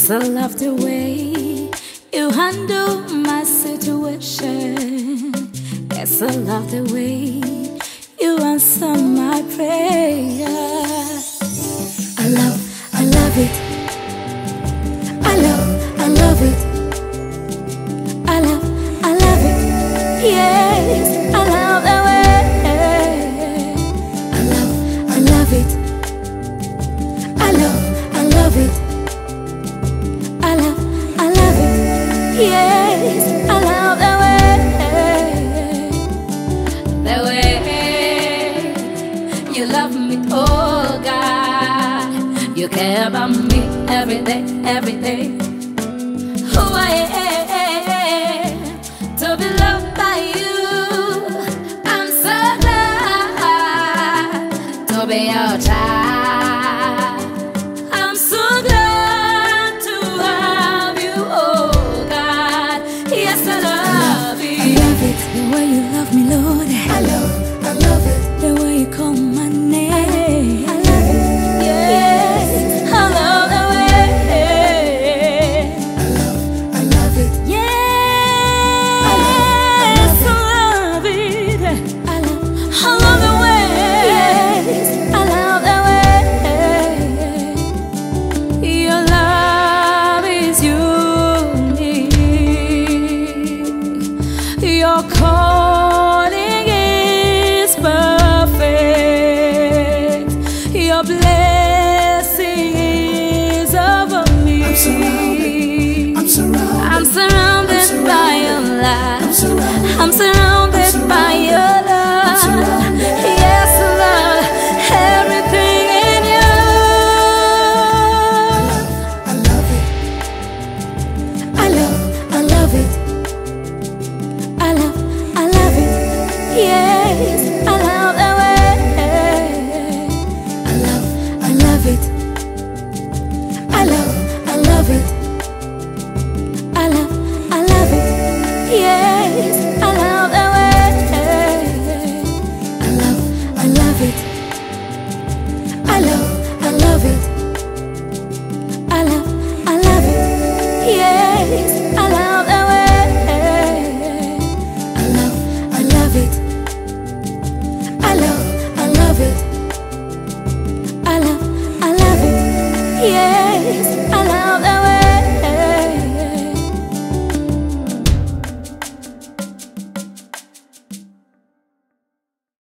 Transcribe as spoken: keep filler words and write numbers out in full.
Yes, I love the way you handle my situation. Yes, I love the way you answer my prayer. I love, I love it. I love, I love it. I love, I love it. Yes, I love the way. I love, I love it. I love, I love it. I love, I love it. Yes, I love the way, the way you love me, oh God. You care about me every day, every day. Who I am to be loved by you. I'm so glad to be your child. I'm so glad to have you, oh God. Yes, I love it. I love it, the way you love me, Lord. I love, I love it, the way you call my name. I love it, yes, I love the way. I love, I love it, yes, I love it. I love, I love the way. Yes, I love the way. Your love is unique. Your calling is perfect. Your blessing is over me. I'm surrounded, I'm surrounded, I'm surrounded, I'm surrounded by your love. I'm surrounded, I'm surrounded, I'm by your surrounded, love. I'm surrounded. Yes, Lord, everything in you. I love it, I love, I love it. I love, I love it. Yes.